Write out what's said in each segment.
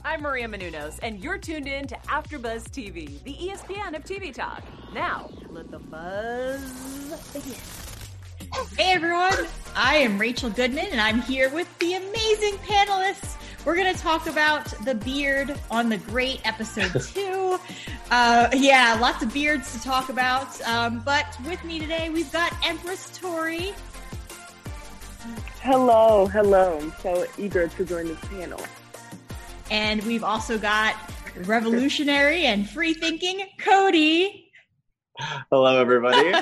I'm Maria Menounos, and you're tuned in to AfterBuzz TV, the ESPN of TV talk. Now, let the buzz begin. Hey everyone, I am Rachel Goodman, and I'm here with the amazing panelists. We're going to talk about the beard on the great episode 2. Lots of beards to talk about. But with me today, we've got Empress Tori. Hello. I'm so eager to join this panel. And we've also got revolutionary and free-thinking Cody. Hello, everybody.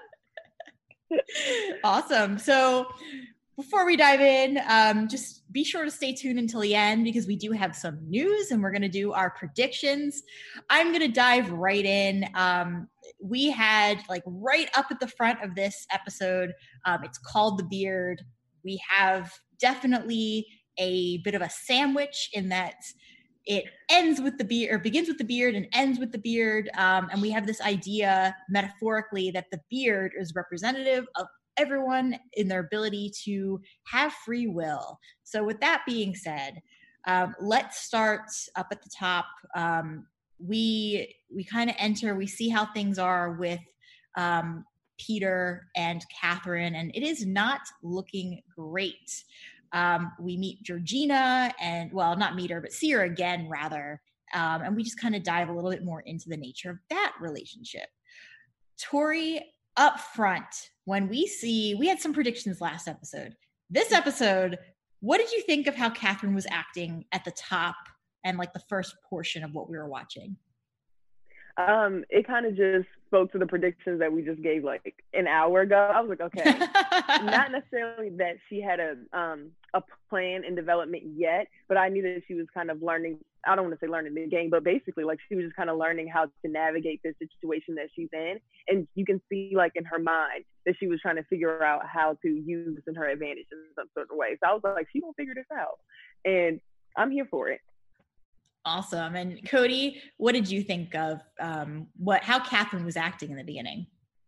Awesome. So before we dive in, just be sure to stay tuned until the end because we do have some news and we're going to do our predictions. I'm going to dive right in. We had right up at the front of this episode, it's called The Beard. We have definitely a bit of a sandwich in that it ends with the beard, or begins with the beard and ends with the beard. And we have this idea metaphorically that the beard is representative of everyone in their ability to have free will. So with that being said, let's start up at the top. We kind of enter, we see how things are with Peter and Catherine, and it is not looking great. We meet Georgina not meet her, but see her again rather. And we just kind of dive a little bit more into the nature of that relationship. Tori, up front, when we had some predictions last episode. This episode, what did you think of how Catherine was acting at the top and the first portion of what we were watching? It kind of just spoke to the predictions that we just gave an hour ago. I was like, okay, not necessarily that she had a plan in development yet, but I knew that she was kind of learning. I don't want to say learning the game, but basically she was just kind of learning how to navigate this situation that she's in. And you can see in her mind that she was trying to figure out how to use this in her advantage in some sort of way. So I was like, she gonna figure this out. And I'm here for it. Awesome. And Cody, what did you think of how Catherine was acting in the beginning?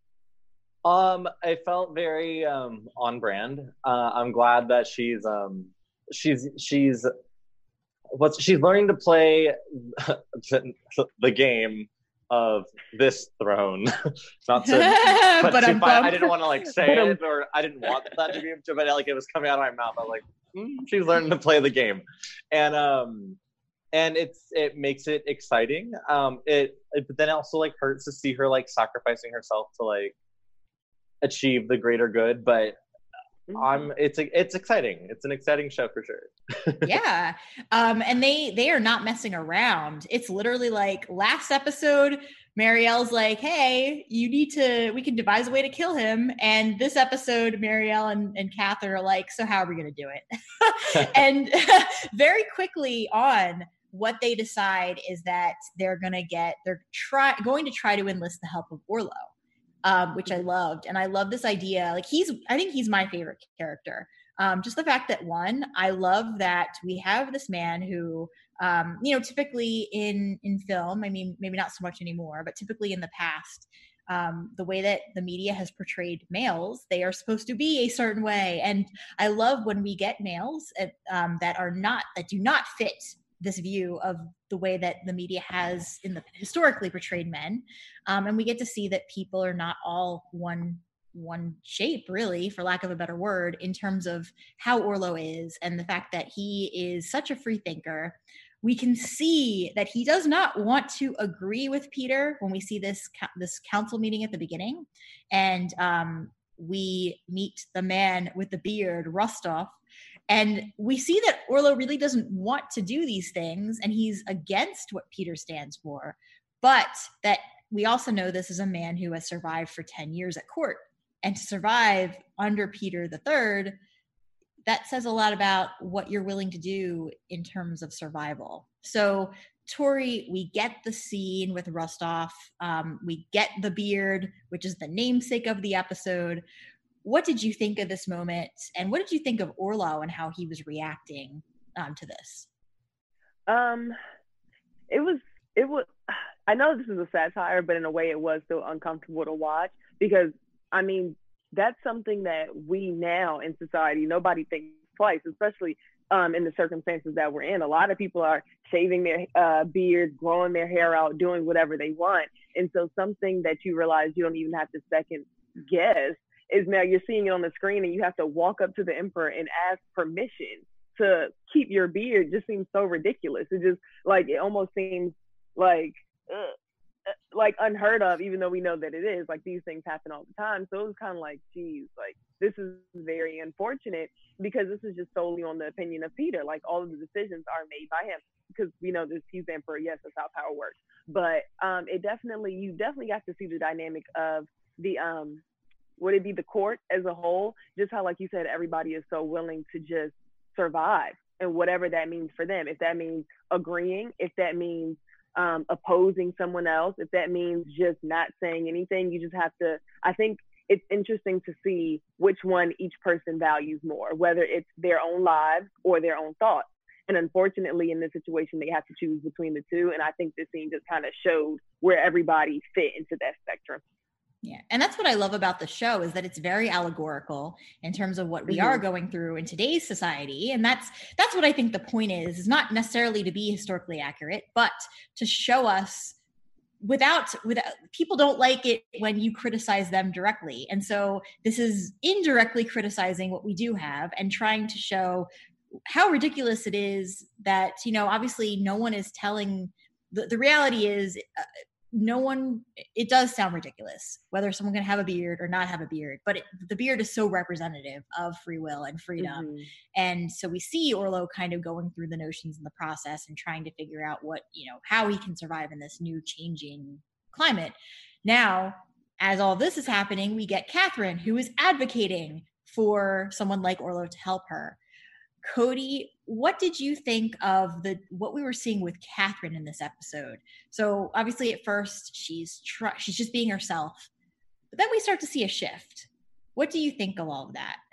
I felt very on brand. I'm glad that she's learning to play the game of this throne. Not to, I didn't want to say it, or I didn't want that to be, but it was coming out of my mouth. I was like, she's learning to play the game, and it makes it exciting. But then also hurts to see her sacrificing herself to achieve the greater good. But it's exciting. It's an exciting show for sure. Yeah. And they are not messing around. It's literally last episode, Marielle's hey, we can devise a way to kill him. And this episode, Marielle and Catherine are so how are we going to do it? And very quickly on, what they decide is that they're going to try to enlist the help of Orlo, which I loved. And I love this idea. I think he's my favorite character. Just the fact that I love that we have this man who, typically in film, I mean, maybe not so much anymore, but typically in the past, the way that the media has portrayed males, they are supposed to be a certain way. And I love when we get males that do not fit this view of the way that the media has historically portrayed men. And we get to see that people are not all one shape, really, for lack of a better word, in terms of how Orlo is and the fact that he is such a free thinker. We can see that he does not want to agree with Peter when we see this council meeting at the beginning. And we meet the man with the beard, Rostov, and we see that Orlo really doesn't want to do these things, and he's against what Peter stands for. But that we also know this is a man who has survived for 10 years at court. And to survive under Peter III, that says a lot about what you're willing to do in terms of survival. So, Tori, we get the scene with Rostov. We get the beard, which is the namesake of the episode. What did you think of this moment? And what did you think of Orlo and how he was reacting to this? It was, I know this is a satire, but in a way it was still uncomfortable to watch because, I mean, that's something that we now in society, nobody thinks twice, especially in the circumstances that we're in. A lot of people are shaving their beards, growing their hair out, doing whatever they want. And so something that you realize you don't even have to second guess is now you're seeing it on the screen and you have to walk up to the emperor and ask permission to keep your beard. Just seems so ridiculous. It just like, it almost seems like unheard of, even though we know that it is. Like, these things happen all the time. So it was kind of like, geez, like, this is very unfortunate, because this is just solely on the opinion of Peter. Like, all of the decisions are made by him, because we know this, he's the emperor. Yes, that's how power works. But you definitely got to see the dynamic of the would it be the court as a whole, just how, like you said, everybody is so willing to just survive, and whatever that means for them. If that means agreeing, if that means opposing someone else, if that means just not saying anything, you just have to, I think it's interesting to see which one each person values more, whether it's their own lives or their own thoughts. And unfortunately, in this situation, they have to choose between the two. And I think this scene just kind of showed where everybody fit into that spectrum. Yeah. And that's what I love about the show, is that it's very allegorical in terms of what we are going through in today's society. And that's what I think the point is not necessarily to be historically accurate, but to show us without people don't like it when you criticize them directly. And so this is indirectly criticizing what we do have and trying to show how ridiculous it is that, obviously no one is telling, the reality is, no one, it does sound ridiculous whether someone can have a beard or not have a beard, but the beard is so representative of free will and freedom. And so we see Orlo kind of going through the notions in the process and trying to figure out what, how he can survive in this new changing climate. Now, as all this is happening, we get Catherine, who is advocating for someone like Orlo to help her. Cody, what did you think of what we were seeing with Catherine in this episode? So obviously at first she's just being herself, but then we start to see a shift. What do you think of all of that?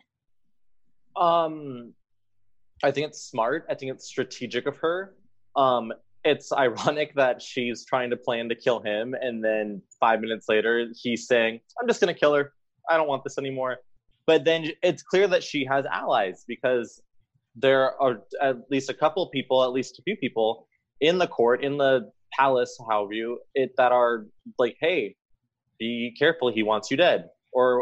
I think it's smart. I think it's strategic of her. It's ironic that she's trying to plan to kill him, and then 5 minutes later he's saying, I'm just going to kill her. I don't want this anymore. But then it's clear that she has allies, because there are at least a few people in the court, in the palace, that are like, hey, be careful, he wants you dead. Or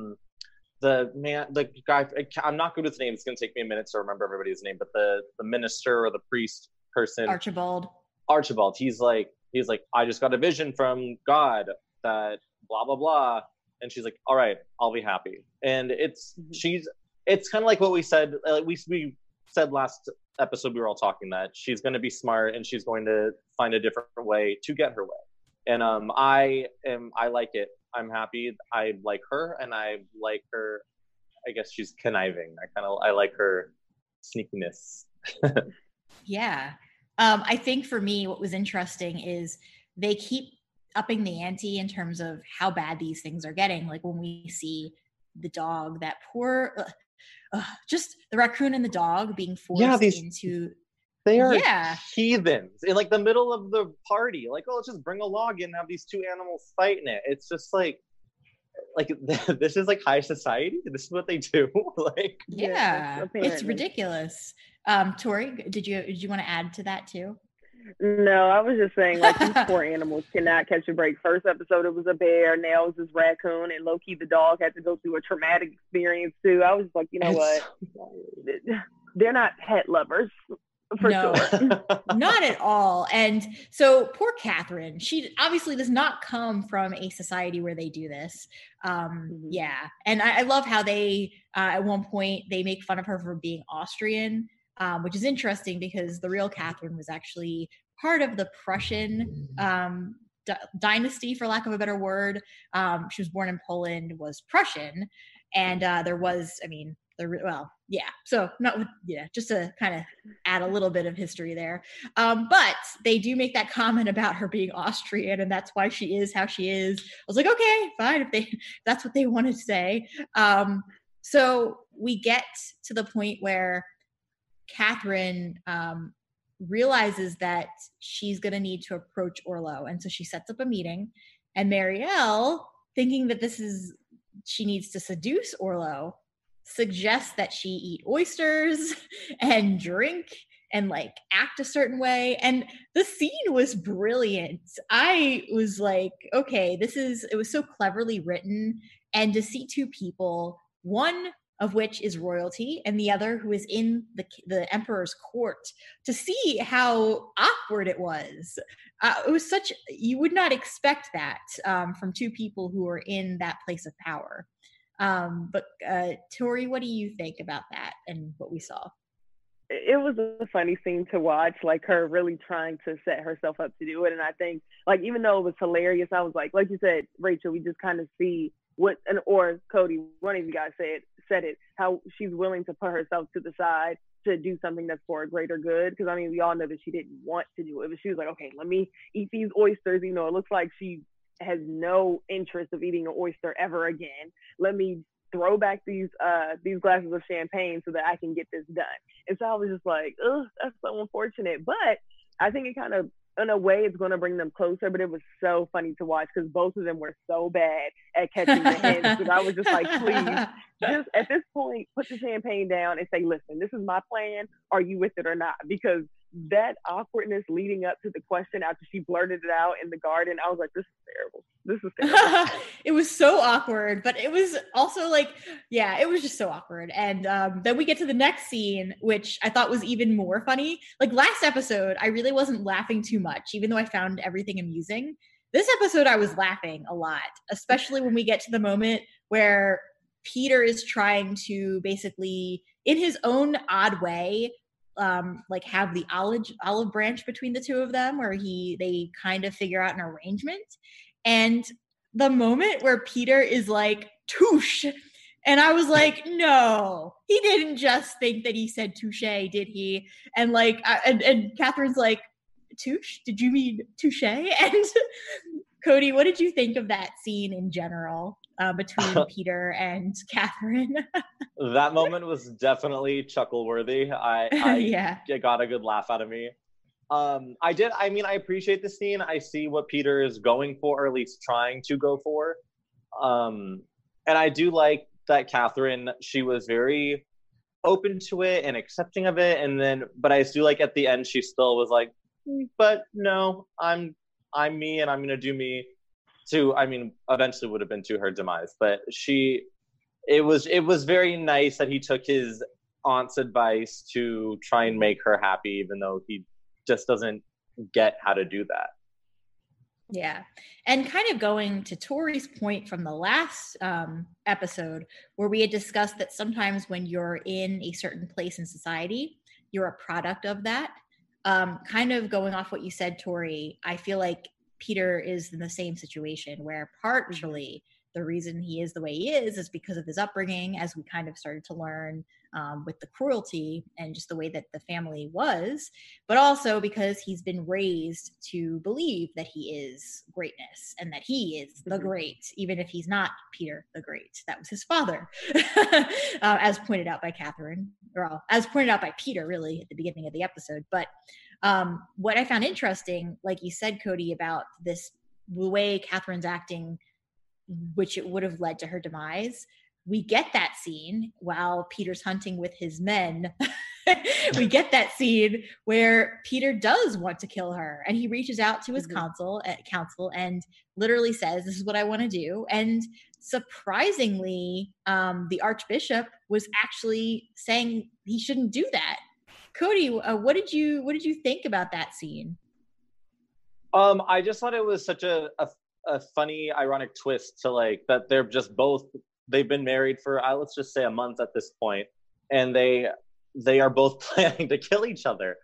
the guy, I'm not good with names, it's going to take me a minute to remember everybody's name, but the minister or the priest person. Archibald. He's like, I just got a vision from God that blah, blah, blah. And she's like, all right, I'll be happy. And it's kind of like what we said, we said last episode, we were all talking that she's going to be smart and she's going to find a different way to get her way. And I like it. I'm happy. I like her, and I like her. I guess she's conniving. I like her sneakiness. Yeah. I think for me, what was interesting is they keep upping the ante in terms of how bad these things are getting. Like when we see the dog, that poor, just the raccoon and the dog being forced into. They are heathens in like the middle of the party. Like, oh, let's just bring a log in and have these two animals fight in it. It's just like this is like high society. This is what they do. Like, yeah, it's ridiculous. Tori, did you want to add to that too? No, I was just saying, like, these poor animals cannot catch a break. First episode, it was a bear. Now it's this raccoon, and Loki, the dog, had to go through a traumatic experience too. I was like, you know what? They're not pet lovers. For sure. Not at all. And so poor Catherine, she obviously does not come from a society where they do this. Yeah. And I love how they, at one point, they make fun of her for being Austrian, which is interesting because the real Catherine was actually part of the Prussian dynasty, for lack of a better word. She was born in Poland, was Prussian. And there was, just to kind of add a little bit of history there. But they do make that comment about her being Austrian, and that's why she is how she is. I was like, okay, fine, if that's what they want to say. So we get to the point where Catherine realizes that she's going to need to approach Orlo. And so she sets up a meeting, and Marielle, thinking that she needs to seduce Orlo, suggests that she eat oysters and drink and like act a certain way. And the scene was brilliant. I was like, okay, it was so cleverly written. And to see two people, one of which is royalty and the other who is in the emperor's court, to see how awkward it was. It was you would not expect that from two people who are in that place of power. But Tori, what do you think about that and what we saw? It was a funny scene to watch, like her really trying to set herself up to do it. And I think, like, even though it was hilarious, I was like you said, Rachel, we just kind of see or Cody, one of you guys said it, how she's willing to put herself to the side to do something that's for a greater good. Because I mean, we all know that she didn't want to do it, but she was like, okay, let me eat these oysters. You know, it looks like she has no interest of eating an oyster ever again. Let me throw back these glasses of champagne so that I can get this done. And so I was just like, ugh, that's so unfortunate. But I think it kind of, in a way, it's going to bring them closer. But it was so funny to watch because both of them were so bad at catching the hints. Because I was just like, please, just at this point, put the champagne down and say, listen, this is my plan. Are you with it or not? Because that awkwardness leading up to the question after she blurted it out in the garden, I was like, this is terrible. This is terrible. It was so awkward, but it was also like, yeah, it was just so awkward. And then we get to the next scene, which I thought was even more funny. Like last episode, I really wasn't laughing too much, even though I found everything amusing. This episode, I was laughing a lot, especially when we get to the moment where Peter is trying to basically, in his own odd way, like have the olive branch between the two of them, where they kind of figure out an arrangement. And the moment where Peter is like, touche, and I was like, no, he didn't just think that he said touche, did he? And like, and Catherine's like, touche? Did you mean touche? And Cody, what did you think of that scene in general between Peter and Catherine? That moment was definitely chuckle worthy. Yeah. It got a good laugh out of me. I appreciate the scene. I see what Peter is going for, or at least trying to go for. And I do like that Catherine, she was very open to it and accepting of it. But I do like at the end, she still was like, but no, I'm me and I'm going to do me too. I mean, eventually would have been to her demise, but it was very nice that he took his aunt's advice to try and make her happy, even though he just doesn't get how to do that. Yeah. And kind of going to Tori's point from the last episode, where we had discussed that sometimes when you're in a certain place in society, you're a product of that. Kind of going off what you said, Tori, I feel like Peter is in the same situation where partially the reason he is the way he is because of his upbringing, as we kind of started to learn with the cruelty and just the way that the family was, but also because he's been raised to believe that he is greatness and that he is the great, even if he's not Peter the Great. That was his father, as pointed out by Catherine, or as pointed out by Peter, really, at the beginning of the episode. But what I found interesting, like you said, Cody, about the way Catherine's acting, which it would have led to her demise. We get that scene while Peter's hunting with his men. We get that scene where Peter does want to kill her, and he reaches out to his council and literally says, this is what I want to do. And surprisingly, the Archbishop was actually saying he shouldn't do that. Cody, what did you think about that scene? I just thought it was such a funny, ironic twist to like that they've been married for let's just say a month at this point, and they are both planning to kill each other.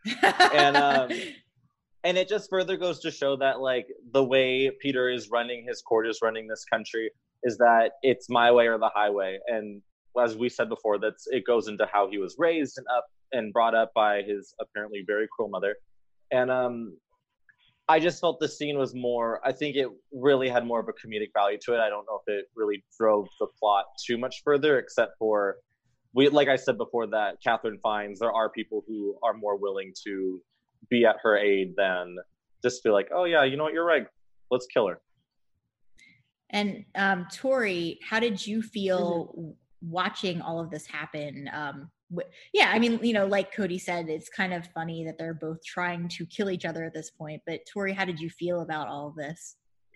And it just further goes to show that like the way Peter is running his court, is running this country, is that it's my way or the highway. And as we said before, it goes into how he was raised and brought up by his apparently very cruel mother. And I just felt the scene was more, I think it really had more of a comedic value to it. I don't know if it really drove the plot too much further, except for, like I said before, that Catherine finds there are people who are more willing to be at her aid than just feel like, oh yeah, you know what, you're right, let's kill her. And Tori, how did you feel watching all of this happen. Yeah, I mean, you know, like Cody said, it's kind of funny that they're both trying to kill each other at this point. But Tori, how did you feel about all of this?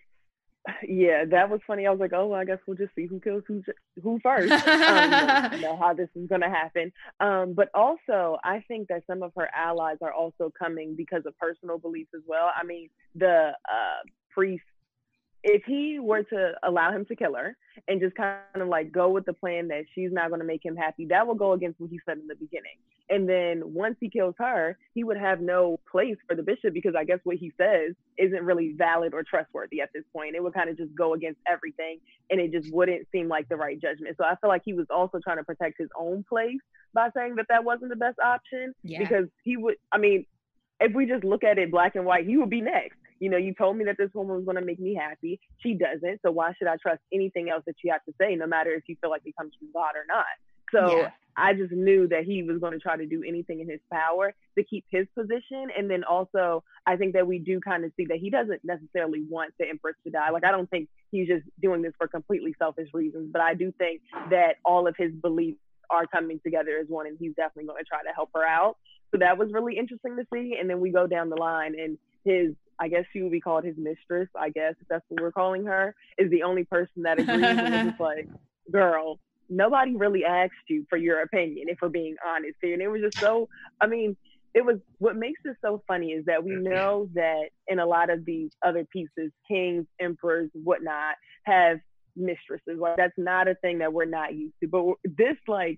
Yeah, that was funny. I was like, oh, well, I guess we'll just see who kills who first. You know how this is going to happen. But also, I think that some of her allies are also coming because of personal beliefs as well. I mean, the priest, if he were to allow him to kill her and just kind of like go with the plan that she's not going to make him happy, that will go against what he said in the beginning. And then once he kills her, he would have no place for the bishop, because I guess what he says isn't really valid or trustworthy at this point. It would kind of just go against everything, and it just wouldn't seem like the right judgment. So I feel like he was also trying to protect his own place by saying that that wasn't the best option, because he would, I mean, if we just look at it black and white, he would be next. You know, you told me that this woman was going to make me happy. She doesn't. So why should I trust anything else that you have to say, no matter if you feel like it comes from God or not? So I just knew that he was going to try to do anything in his power to keep his position. And then also, I think that we do kind of see that he doesn't necessarily want the Empress to die. Like, I don't think he's just doing this for completely selfish reasons, but I do think that all of his beliefs are coming together as one, and he's definitely going to try to help her out. So that was really interesting to see. And then we go down the line, and his, I guess she would be called his mistress, I guess, if that's what we're calling her, is the only person that agrees. And it's just like, girl, nobody really asked you for your opinion, if we're being honest here. And it was just so, I mean, it was, what makes this so funny is that we know that in a lot of these other pieces, kings, emperors, whatnot, have mistresses. Like, that's not a thing that we're not used to. But this, like,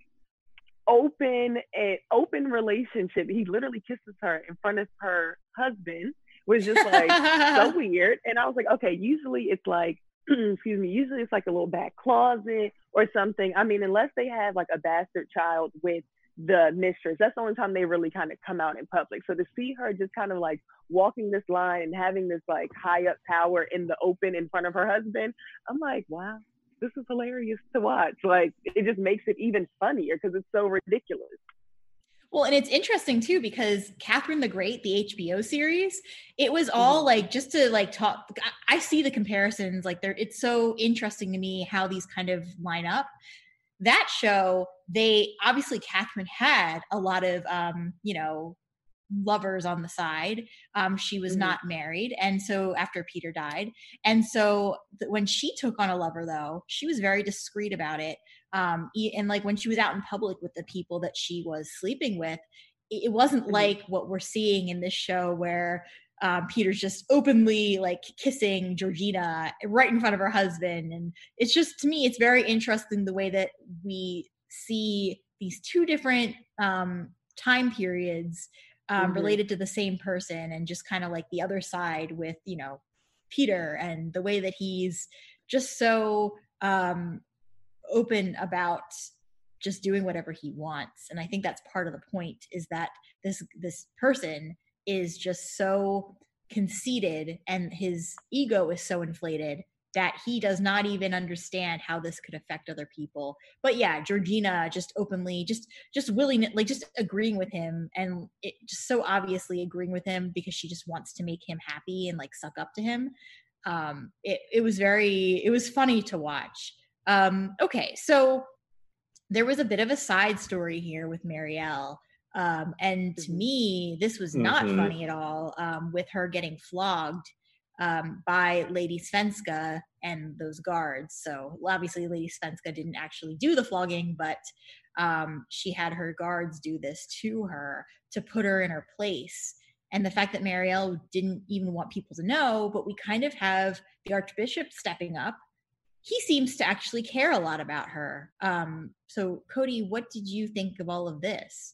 open relationship, he literally kisses her in front of her husband, was just like so weird. And I was like, okay, usually it's like, excuse me, usually it's like a little back closet or something. I mean, unless they have like a bastard child with the mistress, that's the only time they really kind of come out in public. So to see her just kind of like walking this line and having this like high up power in the open in front of her husband, I'm like, wow, this is hilarious to watch. Like, it just makes it even funnier because it's so ridiculous. Well, and it's interesting too, because Catherine the Great, the HBO series, it was all like, just to like talk, I see the comparisons, like it's so interesting to me how these kind of line up. That show, they obviously, Catherine had a lot of, you know, lovers on the side. She was not married. And so after Peter died. And so when she took on a lover, though, she was very discreet about it. And like when she was out in public with the people that she was sleeping with, it wasn't like what we're seeing in this show where Peter's just openly like kissing Georgina right in front of her husband. And it's just, to me, it's very interesting the way that we see these two different time periods related to the same person, and just kind of like the other side with, you know, Peter, and the way that he's just so open about just doing whatever he wants. And I think that's part of the point, is that this person is just so conceited and his ego is so inflated that he does not even understand how this could affect other people. But yeah, Georgina just openly, just willing, like just agreeing with him, and it just so obviously agreeing with him because she just wants to make him happy and like suck up to him. It was funny to watch. Okay, so there was a bit of a side story here with Marielle. And to me, this was not funny at all, with her getting flogged by Lady Svenska and those guards. So obviously Lady Svenska didn't actually do the flogging, but she had her guards do this to her to put her in her place. And the fact that Marielle didn't even want people to know, but we kind of have the Archbishop stepping up. He seems to actually care a lot about her. So Cody, what did you think of all of this?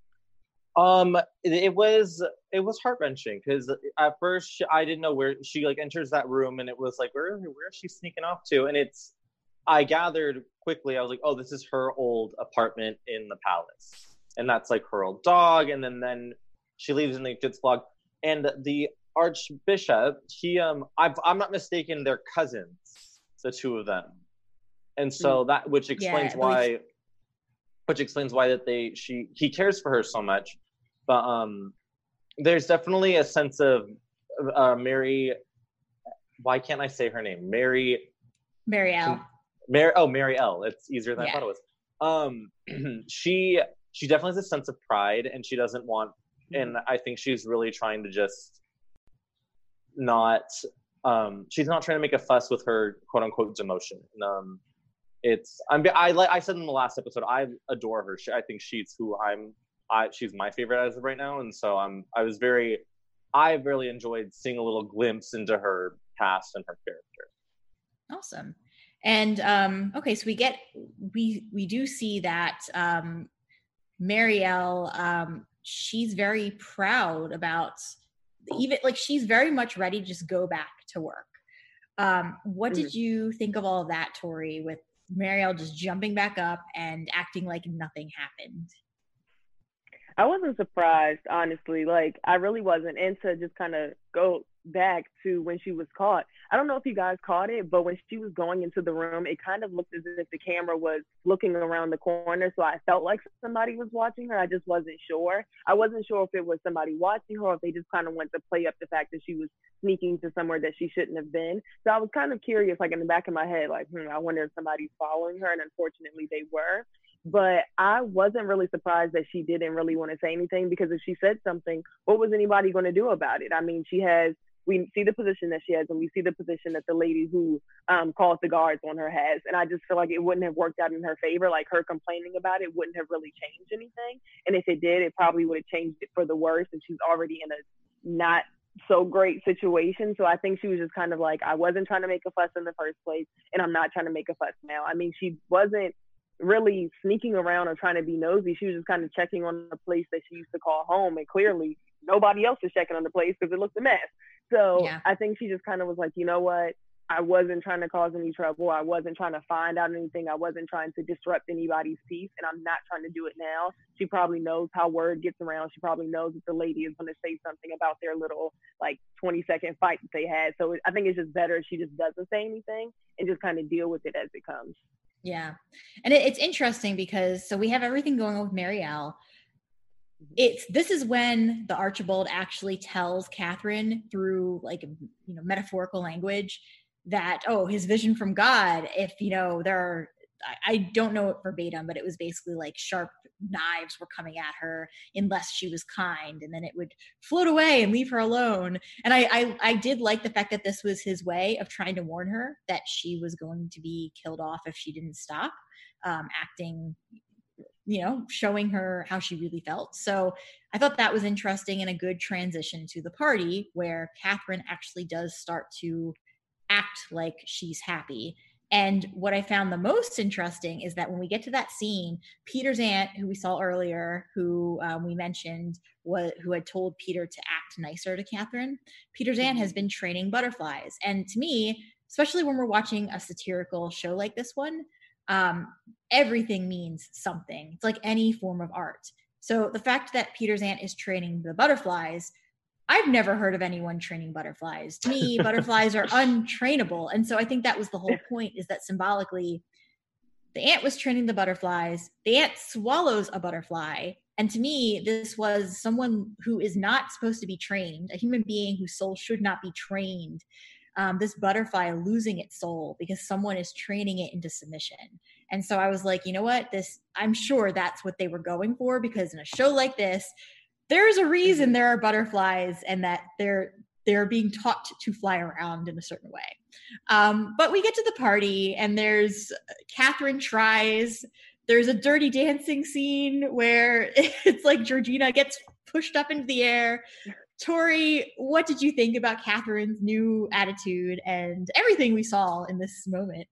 It was heart-wrenching, because at first I didn't know where she like enters that room, and it was like, where is she sneaking off to? And I gathered quickly, I was like, oh, this is her old apartment in the palace, and that's like her old dog. And then she leaves and they gets flogged. And the Archbishop, I'm not mistaken, they're cousins, the two of them. And so which explains why that he cares for her so much. But there's definitely a sense of Mary. Why can't I say her name? Marielle. Marielle. It's easier than I thought it was. She definitely has a sense of pride, and she doesn't want, and I think she's really trying to just not, she's not trying to make a fuss with her quote unquote demotion. I said in the last episode, I adore her. I think she's who she's my favorite as of right now, and so I really enjoyed seeing a little glimpse into her past and her character. Awesome. And okay, so we do see that Marielle, she's very proud about, even like she's very much ready to just go back to work. What did you think of all of that, Tori, with Marielle just jumping back up and acting like nothing happened? I wasn't surprised, honestly. Like, I really wasn't. And to just kind of go back to when she was caught, I don't know if you guys caught it, but when she was going into the room, it kind of looked as if the camera was looking around the corner. So I felt like somebody was watching her. I just wasn't sure. I wasn't sure if it was somebody watching her or if they just kind of went to play up the fact that she was sneaking to somewhere that she shouldn't have been. So I was kind of curious, like in the back of my head, like, I wonder if somebody's following her. And unfortunately, they were. But I wasn't really surprised that she didn't really want to say anything, because if she said something, what was anybody going to do about it? I mean, we see the position that she has, and we see the position that the lady who calls the guards on her has. And I just feel like it wouldn't have worked out in her favor. Like, her complaining about it wouldn't have really changed anything. And if it did, it probably would have changed it for the worse. And she's already in a not so great situation. So I think she was just kind of like, I wasn't trying to make a fuss in the first place, and I'm not trying to make a fuss now. I mean, she wasn't really sneaking around or trying to be nosy. She was just kind of checking on the place that she used to call home, and clearly nobody else is checking on the place because it looked a mess. So yeah. I think she just kind of was like, you know what, I wasn't trying to cause any trouble. I wasn't trying to find out anything. I wasn't trying to disrupt anybody's peace, and I'm not trying to do it now. She probably knows how word gets around. She probably knows that the lady is going to say something about their little 20-second fight that they had. So I think it's just better if she just doesn't say anything and just kind of deal with it as it comes. Yeah. And it's interesting because, so we have everything going on with Marielle. This is when the Archibald actually tells Catherine through metaphorical language that, his vision from God, if, there are, I don't know it verbatim, but it was basically like sharp knives were coming at her unless she was kind, and then it would float away and leave her alone. And I did like the fact that this was his way of trying to warn her that she was going to be killed off if she didn't stop acting, showing her how she really felt. So I thought that was interesting and a good transition to the party where Catherine actually does start to act like she's happy. And what I found the most interesting is that when we get to that scene, Peter's aunt, who we saw earlier, who we mentioned, who had told Peter to act nicer to Catherine, Peter's aunt has been training butterflies. And to me, especially when we're watching a satirical show like this one, everything means something. It's like any form of art. So the fact that Peter's aunt is training the butterflies, I've never heard of anyone training butterflies. To me, butterflies are untrainable. And so I think that was the whole point, is that symbolically, the ant was training the butterflies. The ant swallows a butterfly. And to me, this was someone who is not supposed to be trained, a human being whose soul should not be trained. This butterfly losing its soul because someone is training it into submission. And so I was like, you know what? I'm sure that's what they were going for, because in a show like this, there's a reason there are butterflies and that they're being taught to fly around in a certain way. But we get to the party, and Catherine tries. There's a dirty dancing scene where it's like Georgina gets pushed up into the air. Tori, what did you think about Catherine's new attitude and everything we saw in this moment?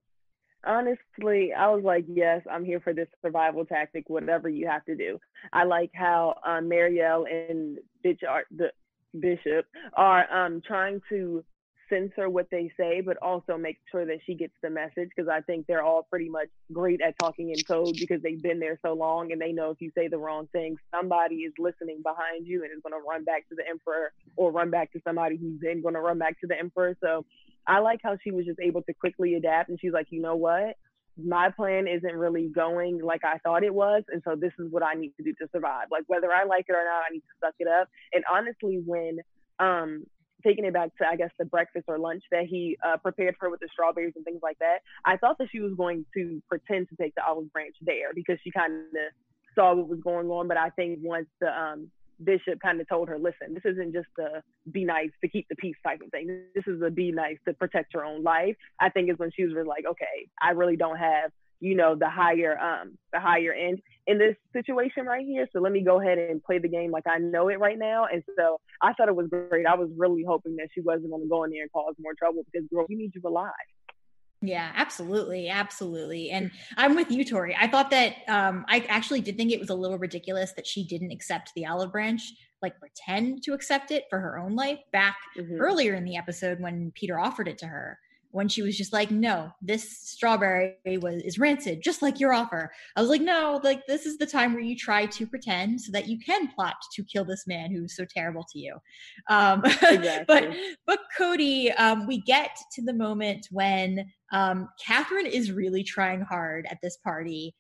Honestly, I was like, yes, I'm here for this survival tactic, whatever you have to do. I like how Marielle and the Bishop are trying to censor what they say, but also make sure that she gets the message, because I think they're all pretty much great at talking in code because they've been there so long, and they know if you say the wrong thing, somebody is listening behind you and is going to run back to the Emperor, or run back to somebody who's then going to run back to the Emperor. So I like how she was just able to quickly adapt, and she's like, you know what? My plan isn't really going like I thought it was, and so this is what I need to do to survive. Like, whether I like it or not, I need to suck it up. And honestly, when taking it back to, I guess, the breakfast or lunch that he prepared for her with the strawberries and things like that, I thought that she was going to pretend to take the olive branch there because she kind of saw what was going on. But I think once the bishop kind of told her, listen, this isn't just a be nice to keep the peace type of thing. This is a be nice to protect her own life. I think is when she was like, okay, I really don't have, the higher end in this situation right here. So let me go ahead and play the game like I know it right now. And so I thought it was great. I was really hoping that she wasn't going to go in there and cause more trouble because, girl, we need you alive. Yeah, absolutely. Absolutely. And I'm with you, Tori. I thought that I actually did think it was a little ridiculous that she didn't accept the olive branch, like pretend to accept it for her own life back earlier in the episode when Peter offered it to her. When she was just like, no, this strawberry is rancid, just like your offer. I was like, no, like this is the time where you try to pretend so that you can plot to kill this man who's so terrible to you. Exactly. But Cody, we get to the moment when Catherine is really trying hard at this party.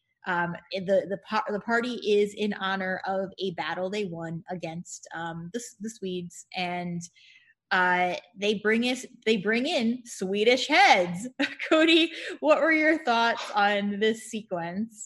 The party is in honor of a battle they won against the Swedes, and they bring in Swedish heads. Cody, what were your thoughts on this sequence?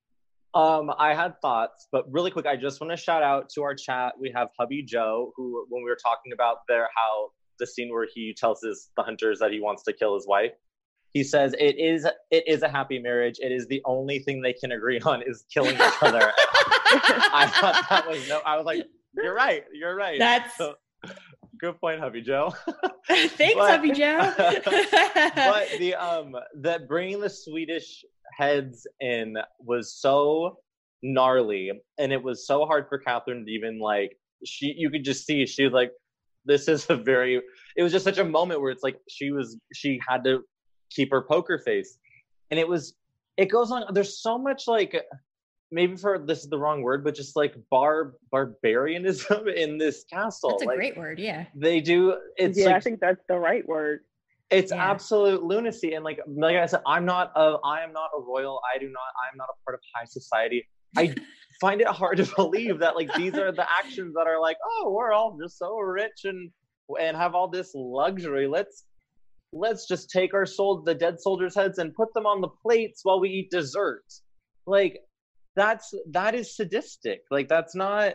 I had thoughts, but really quick, I just want to shout out to our chat. We have Hubby Joe, who, when we were talking about how the scene where he tells the hunters that he wants to kill his wife, he says it is a happy marriage. It is the only thing they can agree on is killing each other. I thought that was I was like, you're right. That's good point, Hubby Joe. Thanks, Hubby Joe. But the bringing the Swedish heads in was so gnarly, and it was so hard for Catherine to even you could just see she was like, this is it was just such a moment where it's like she had to keep her poker face, and it goes on. There's so much maybe this is the wrong word, but just barbarianism in this castle. That's a great word, yeah. They do. I think that's the right word. It's absolute lunacy, and like I said, I am not a royal. I'm not a part of high society. I find it hard to believe that these are the actions that are we're all just so rich and have all this luxury. Let's just take the dead soldiers' heads and put them on the plates while we eat dessert. That is sadistic. That's not.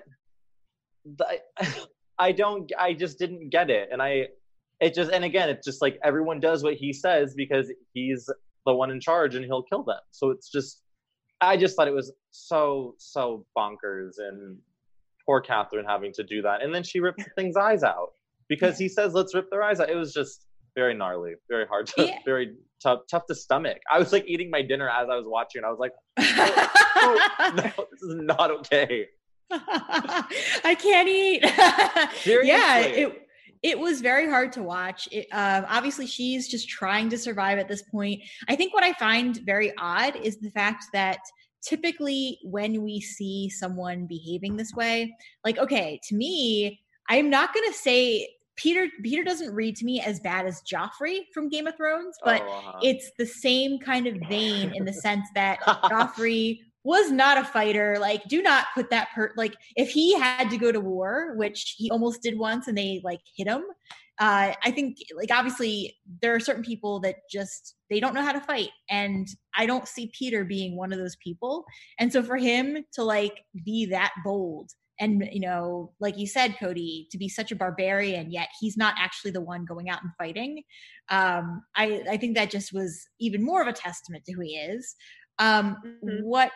I just didn't get it, and it's just everyone does what he says because he's the one in charge and he'll kill them. So it's just, I just thought it was so bonkers, and poor Catherine having to do that, and then she ripped the thing's eyes out because he says let's rip their eyes out. It was just very gnarly, very hard to, very tough to stomach. I was eating my dinner as I was watching. I was like, no, this is not okay. I can't eat. Seriously. Yeah, it was very hard to watch. Obviously, she's just trying to survive at this point. I think what I find very odd is the fact that typically when we see someone behaving this way, okay, to me, I'm not going to say Peter doesn't read to me as bad as Joffrey from Game of Thrones, but it's the same kind of vein in the sense that Joffrey was not a fighter. Do not put that if he had to go to war, which he almost did once and they hit him. I think obviously there are certain people that just, they don't know how to fight. And I don't see Peter being one of those people. And so for him to be that bold and, like you said, Cody, to be such a barbarian, yet he's not actually the one going out and fighting. I think that just was even more of a testament to who he is. What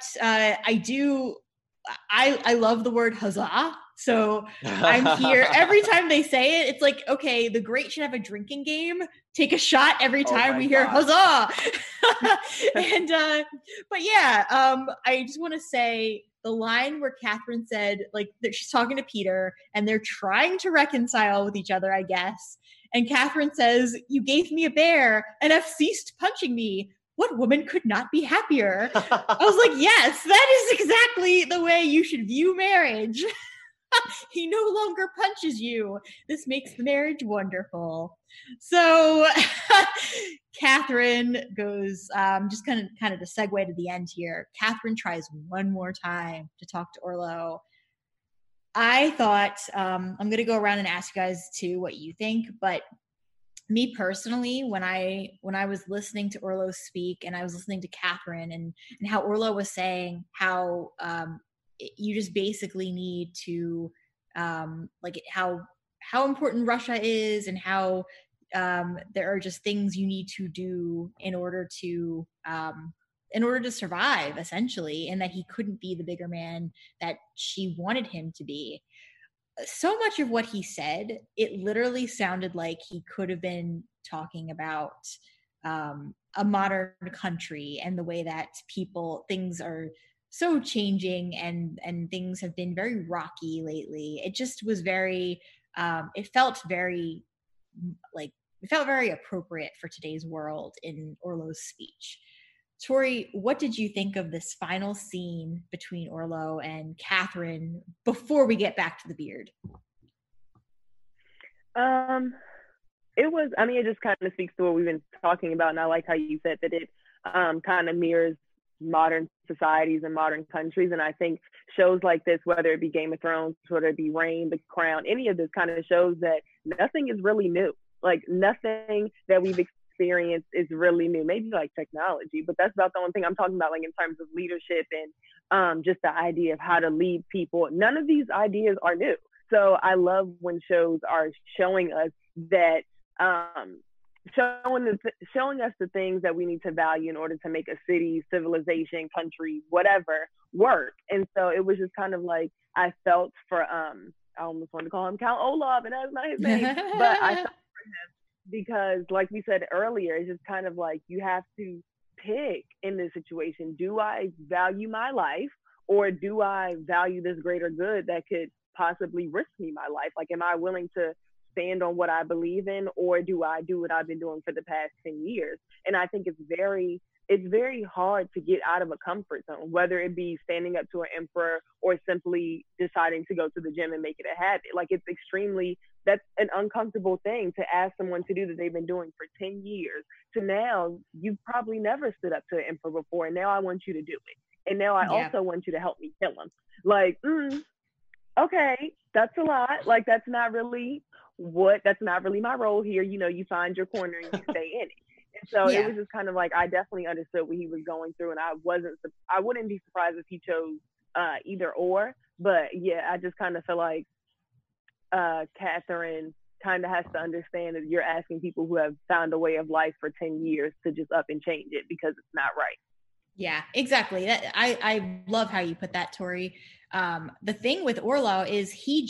I love the word huzzah. So I'm here every time they say it. It's okay, the great should have a drinking game. Take a shot every time we hear huzzah. And but yeah, I just want to say the line where Catherine said that she's talking to Peter and they're trying to reconcile with each other, I guess. And Catherine says, "You gave me a bear and have ceased punching me. What woman could not be happier?" I was like, yes, that is exactly the way you should view marriage. He no longer punches you. This makes the marriage wonderful. So Catherine goes, just kind of to segue to the end here. Catherine tries one more time to talk to Orlo. I thought I'm going to go around and ask you guys too what you think, but me personally, when I was listening to Orlo speak and I was listening to Catherine and how Orlo was saying how you just basically need to like how important Russia is and how there are just things you need to do in order to survive, essentially, and that he couldn't be the bigger man that she wanted him to be. So much of what he said, it literally sounded like he could have been talking about a modern country and the way that things are so changing and things have been very rocky lately. It just was very it felt very appropriate for today's world in Orlo's speech. Tori, what did you think of this final scene between Orlo and Catherine before we get back to the beard? It just kind of speaks to what we've been talking about. And I like how you said that it kind of mirrors modern societies and modern countries. And I think shows like this, whether it be Game of Thrones, whether it be Reign, The Crown, any of this kind of shows that nothing is really new. Like nothing that we've experience is really new, maybe like technology, but that's about the only thing I'm talking about, like in terms of leadership and just the idea of how to lead people. None of these ideas are new. So I love when shows are showing us that, showing us the things that we need to value in order to make a city, civilization, country, whatever work. And so it was just kind of like, I felt for, I almost wanted to call him Count Olaf, and that's not his name, but I felt for him. Because like we said earlier, it's just kind of like you have to pick in this situation. Do I value my life, or do I value this greater good that could possibly risk me my life? Like, am I willing to stand on what I believe in, or do I do what I've been doing for the past 10 years? And I think it's very hard to get out of a comfort zone, whether it be standing up to an emperor or simply deciding to go to the gym and make it a habit. Like that's an uncomfortable thing to ask someone to do that they've been doing for 10 years to now you've probably never stood up to an emperor before. And now I want you to do it. And now I also want you to help me kill him. Like, okay, that's a lot. Like, that's not really my role here. You know, you find your corner and you stay in it. And so it was just kind of like, I definitely understood what he was going through, and I wouldn't be surprised if he chose either or. But yeah, I just kind of feel like Catherine kind of has to understand that you're asking people who have found a way of life for 10 years to just up and change it because it's not right. Yeah, exactly. I love how you put that, Tori. The thing with Orlo is he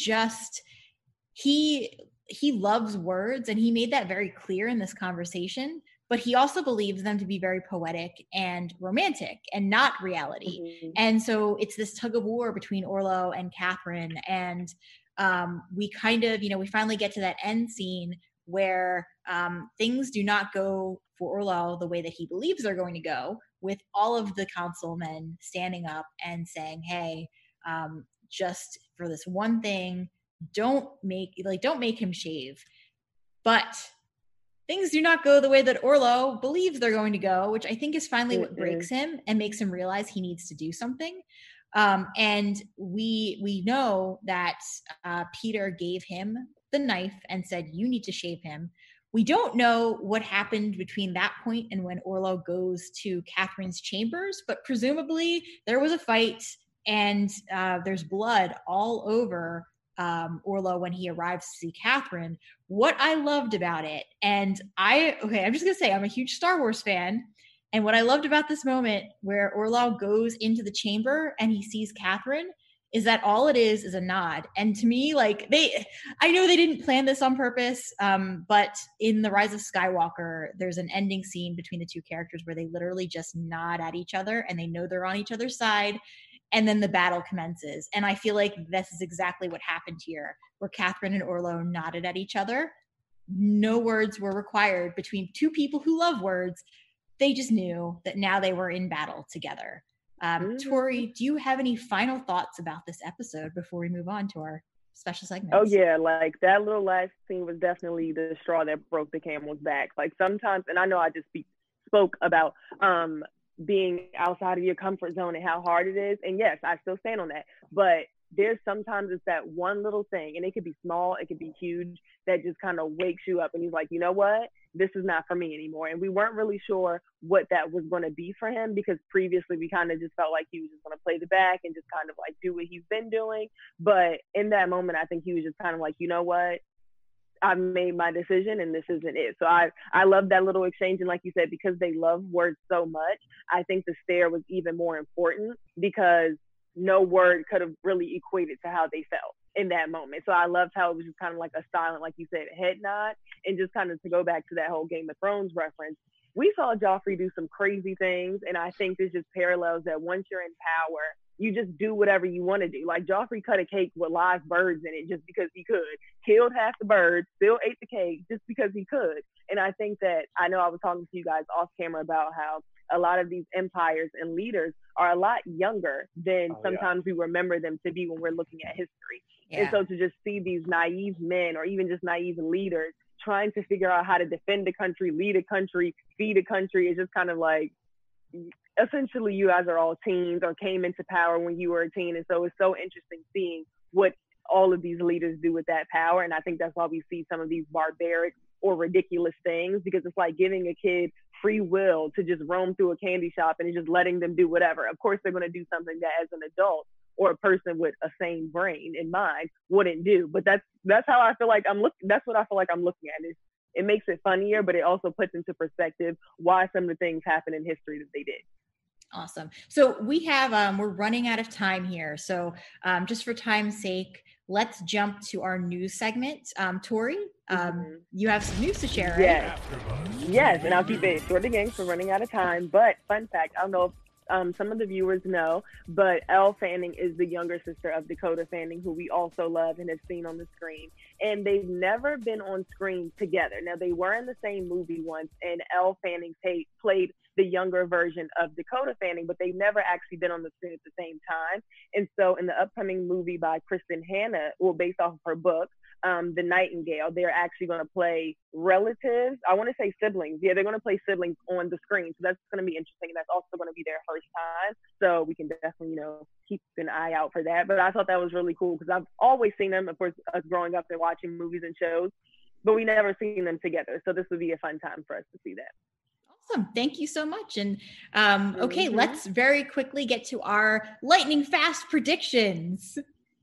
loves words, and he made that very clear in this conversation, but he also believes them to be very poetic and romantic and not reality. Mm-hmm. And so it's this tug of war between Orlo and Catherine. And we kind of, we finally get to that end scene where things do not go for Orlo the way that he believes they're going to go, with all of the councilmen standing up and saying, hey, just for this one thing, don't make him shave. But things do not go the way that Orlo believes they're going to go, which I think is finally what breaks him and makes him realize he needs to do something. And we know that Peter gave him the knife and said, you need to shave him. We don't know what happened between that point and when Orlo goes to Catherine's chambers, but presumably there was a fight and there's blood all over Orlo when he arrives to see Catherine. What I loved about it, and I'm just gonna say I'm a huge Star Wars fan, and what I loved about this moment where Orlo goes into the chamber and he sees Catherine is that all it is a nod. And to me, like I know they didn't plan this on purpose, but in The Rise of Skywalker, there's an ending scene between the two characters where they literally just nod at each other and they know they're on each other's side. And then the battle commences. And I feel like this is exactly what happened here, where Catherine and Orlo nodded at each other. No words were required between two people who love words. They just knew that now they were in battle together. Tori, do you have any final thoughts about this episode before we move on to our special segments? Oh yeah, like that little last scene was definitely the straw that broke the camel's back. Like sometimes, and I know I just spoke about being outside of your comfort zone and how hard it is. And yes, I still stand on that. But there's sometimes it's that one little thing, and it could be small, it could be huge, that just kind of wakes you up and he's like, you know what, this is not for me anymore. And we weren't really sure what that was going to be for him, because previously we kind of just felt like he was just going to play the back and just kind of like do what he's been doing. But in that moment, I think he was just kind of like, you know what, I've made my decision and this isn't it. So I love that little exchange. And like you said, because they love words so much, I think the stare was even more important, because no word could have really equated to how they felt in that moment. So I loved how it was just kind of like a silent, like you said, head nod. And just kind of to go back to that whole Game of Thrones reference, we saw Joffrey do some crazy things. And I think this just parallels that once you're in power, you just do whatever you want to do. Like Joffrey cut a cake with live birds in it just because he could, killed half the birds, still ate the cake just because he could. And I think that, I know I was talking to you guys off camera about how a lot of these empires and leaders are a lot younger than sometimes we remember them to be when we're looking at history. Yeah. And so to just see these naive men, or even just naive leaders, trying to figure out how to defend a country, lead a country, feed a country, is just kind of like, essentially you guys are all teens or came into power when you were a teen. And so it's so interesting seeing what all of these leaders do with that power. And I think that's why we see some of these barbaric or ridiculous things, because it's like giving a kid free will to just roam through a candy shop and just letting them do whatever. Of course, they're going to do something that as an adult or a person with a sane brain and mind wouldn't do. But that's how I feel like that's what I feel like I'm looking at. It makes it funnier, but it also puts into perspective why some of the things happen in history that they did. Awesome. So we have, we're running out of time here. So just for time's sake, let's jump to our news segment. Tori, you have some news to share, right? Yes, and I'll keep it short again for running out of time. But fun fact, I don't know if some of the viewers know, but Elle Fanning is the younger sister of Dakota Fanning, who we also love and have seen on the screen. And they've never been on screen together. Now, they were in the same movie once, and Elle Fanning played the younger version of Dakota Fanning, but they've never actually been on the screen at the same time. And so in the upcoming movie by Kristen Hanna, based off of her book, The Nightingale, they're actually going to play relatives. I want to say siblings. Yeah, they're going to play siblings on the screen. So that's going to be interesting. And that's also going to be their first time. So we can definitely, keep an eye out for that. But I thought that was really cool, because I've always seen them, of course, us growing up and watching movies and shows, but we never seen them together. So this would be a fun time for us to see that. Awesome. Thank you so much. And okay, let's very quickly get to our lightning fast predictions.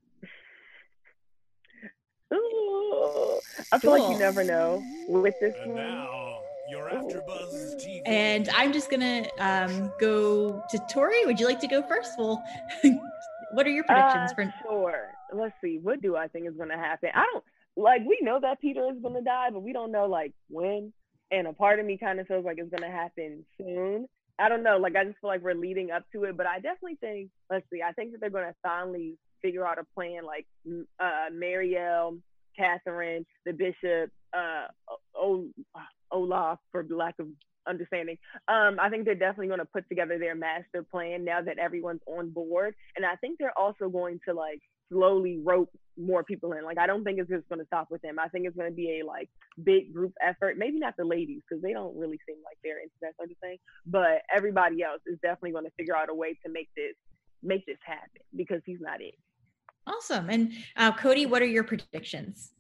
Ooh, I feel like you never know with this one. Now, you're AfterBuzz TV. And I'm just gonna go to Tori. Would you like to go first? Well, what are your predictions for? Sure. Let's see. What do I think is going to happen? We know that Peter is going to die, but we don't know when. And a part of me kind of feels like it's going to happen soon. I don't know. I just feel like we're leading up to it, but I definitely think, I think that they're going to finally figure out a plan, like Marielle, Catherine, the bishop, Olaf, for lack of understanding. I think they're definitely going to put together their master plan now that everyone's on board. And I think they're also going to slowly rope more people in. I don't think it's just going to stop with them. I think it's going to be a big group effort. Maybe not the ladies, because they don't really seem like they're into that sort of thing. But everybody else is definitely going to figure out a way to make this happen, because he's not it. Awesome. And Cody, what are your predictions?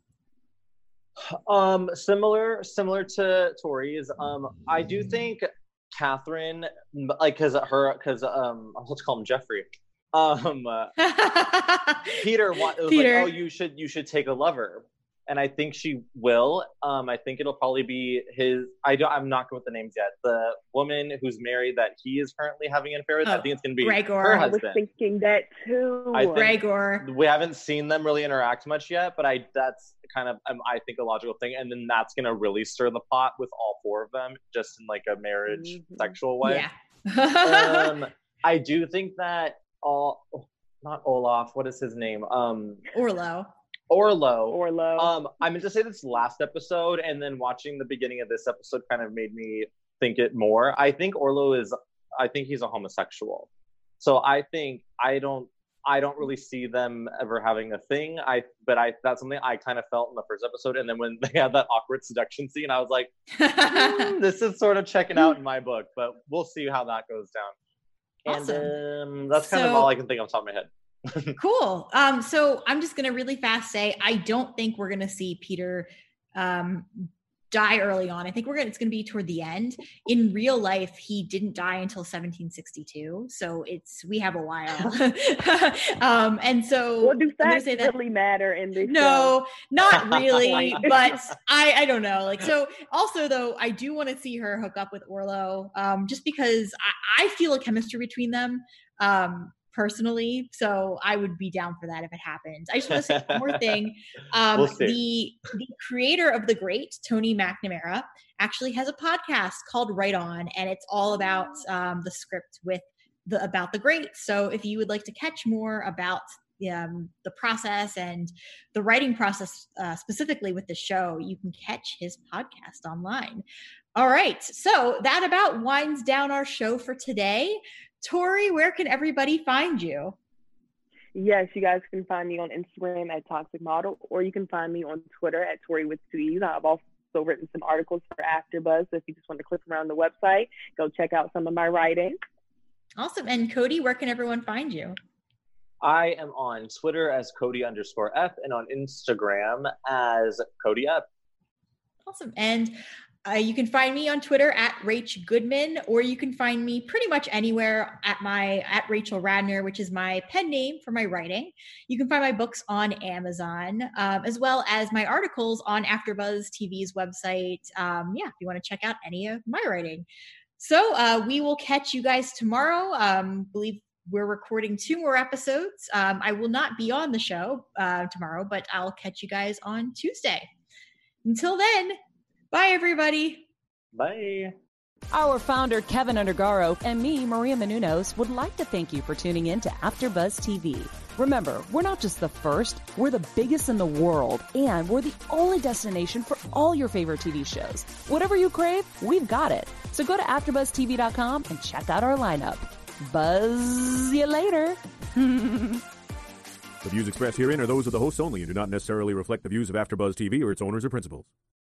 Similar to Tori's. I do think Catherine, because let's call him Jeffrey. Peter was Peter. Like, you should take a lover, and I think she will. I think it'll probably be his. I'm not good with the names yet. The woman who's married that he is currently having an affair with. I think it's going to be Gregor. Her husband. I was thinking that too. Gregor. We haven't seen them really interact much yet, but that's kind of I think a logical thing, and then that's going to really stir the pot with all four of them, just in a marriage sexual way. Yeah. I do think that. Not Olaf. What is his name? Orlo. I meant to say this last episode, and then watching the beginning of this episode kind of made me think it more. I think he's a homosexual. So I think I don't really see them ever having a thing. That's something I kind of felt in the first episode, and then when they had that awkward seduction scene, I was like, this is sort of checking out in my book, but we'll see how that goes down. Awesome. And that's kind of all I can think off the top of my head. Cool. So I'm just going to really fast say, I don't think we're going to see Peter die early on. I think it's going to be toward the end. In real life, he didn't die until 1762. So we have a while. And so what do facts really matter in this show? Not really, but I don't know. Like, so also though, I do want to see her hook up with Orlo, just because I feel a chemistry between them. Personally, so I would be down for that if it happened. I just want to say one more thing. The creator of The Great, Tony McNamara, actually has a podcast called Right On, and it's all about the script about The Great. So if you would like to catch more about the process and the writing process specifically with the show, you can catch his podcast online. All right, so that about winds down our show for today. Tori, where can everybody find you? Yes, you guys can find me on Instagram at Toxic Model, or you can find me on Twitter at Tori with 2 E's. I've also written some articles for AfterBuzz, so if you just want to click around the website, go check out some of my writing. Awesome. And Cody, where can everyone find you? I am on Twitter as Cody_F and on Instagram as Cody F. Awesome. And you can find me on Twitter at Rach Goodman, or you can find me pretty much anywhere at Rachel Radner, which is my pen name for my writing. You can find my books on Amazon, as well as my articles on AfterBuzz TV's website. If you want to check out any of my writing. So we will catch you guys tomorrow. Believe we're recording 2 more episodes. I will not be on the show tomorrow, but I'll catch you guys on Tuesday. Until then, bye, everybody. Bye. Our founder, Kevin Undergaro, and me, Maria Menounos, would like to thank you for tuning in to AfterBuzz TV. Remember, we're not just the first, we're the biggest in the world, and we're the only destination for all your favorite TV shows. Whatever you crave, we've got it. So go to AfterBuzzTV.com and check out our lineup. Buzz you later. The views expressed herein are those of the hosts only and do not necessarily reflect the views of AfterBuzz TV or its owners or principals.